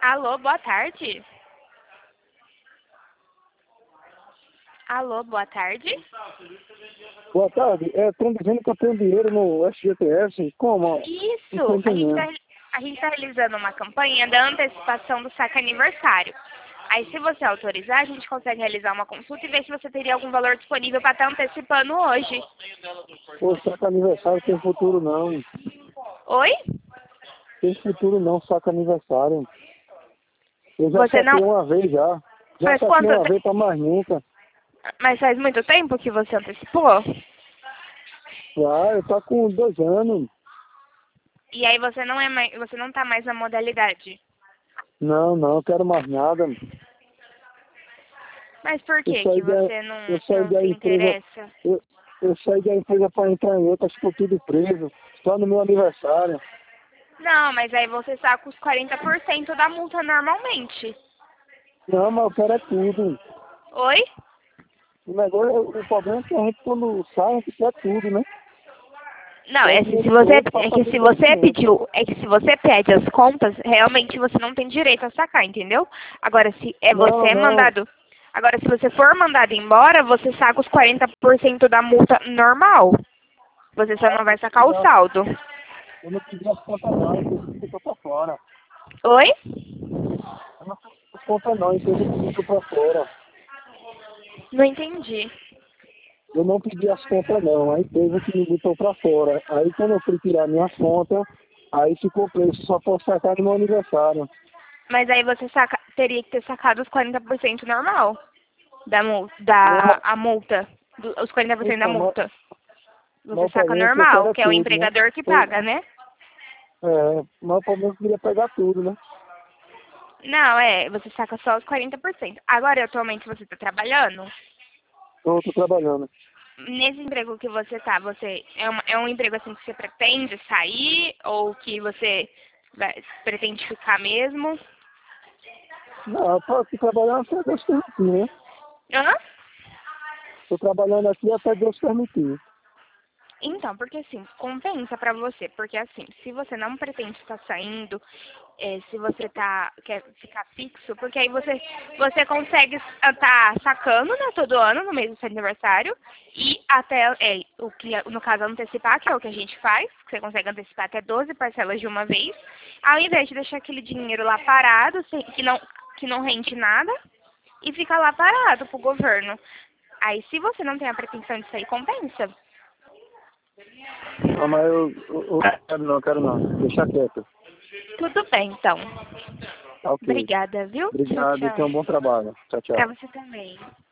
Alô, boa tarde. Alô, boa tarde. Boa tarde. Estão dizendo que eu tenho dinheiro no FGTS. Como? Não estou Isso, entendendo. a gente tá realizando uma campanha da antecipação do saque aniversário. Aí, se você autorizar, a gente consegue realizar uma consulta e ver se você teria algum valor disponível para estar antecipando hoje. Pô, saca aniversário tem futuro não. Oi? Tem futuro não, saca aniversário. Eu já Você não... saquei uma vez já. Já Faz saquei quanto... uma vez pra mais nunca. Mas faz muito tempo que você antecipou? Já, eu tô com 2 anos. E aí você não é mais... Você não tá mais na modalidade. Não, não quero mais nada. Mas por Eu que saí que da, você eu saí não da se empresa. interessa? Eu saí da empresa pra entrar em outra, ficou tudo preso. Só no meu aniversário. Não, mas aí você saca os 40% da multa normalmente. Não, mas eu quero é tudo. Oi? O negócio, o problema é que a gente quando sai, a gente quer tudo, né? Não, Quer é o que se dinheiro você todo pra é que fazer se você investimento. pediu, é que se você pede as contas, realmente você não tem direito a sacar, entendeu? Agora se é Não, você não. mandado, agora se você for mandado embora, você saca os 40% da multa normal. Você só não vai sacar o saldo. Eu não pedi as contas não, a empresa que ficou pra fora. Oi? Eu não pedi as contas não, a empresa que ficou pra fora. Não entendi. Eu não pedi as contas não, a empresa que me botou pra fora. Aí quando eu fui tirar minhas contas, aí ficou preço, só posso sacar no meu aniversário. Mas aí você teria que ter sacado os 40% normal da multa, Não, a multa, os 40% da então, mas, multa. mas Você o saca problema é que eu quero normal, é que é o tudo, né? empregador que paga, né? Mas o problema é que eu queria pegar tudo, né? Não, você saca só os 40%. Agora, atualmente, você está trabalhando? Tô trabalhando. Nesse emprego que você tá, você é um emprego assim que você pretende sair ou que você pretende ficar mesmo? Não, eu tô aqui trabalhando até Deus permitir, né? Hã? Tô trabalhando aqui até Deus permitir. Então, porque assim, compensa pra você, porque assim, se você não pretende estar saindo, se você quer ficar fixo, porque aí você consegue estar sacando, né, todo ano, no mês do seu aniversário, e até, o que, no caso, antecipar, que é o que a gente faz, que você consegue antecipar até 12 parcelas de uma vez, ao invés de deixar aquele dinheiro lá parado, que não rende nada, e fica lá parado pro governo. Aí, se você não tem a pretensão de sair, compensa. Não, mas eu quero não. Deixa quieto. Tudo bem, então. Tá ok. Obrigada, viu? Tchau, Obrigado e tchau. tenha um bom trabalho. Tchau, Pra tchau. você também.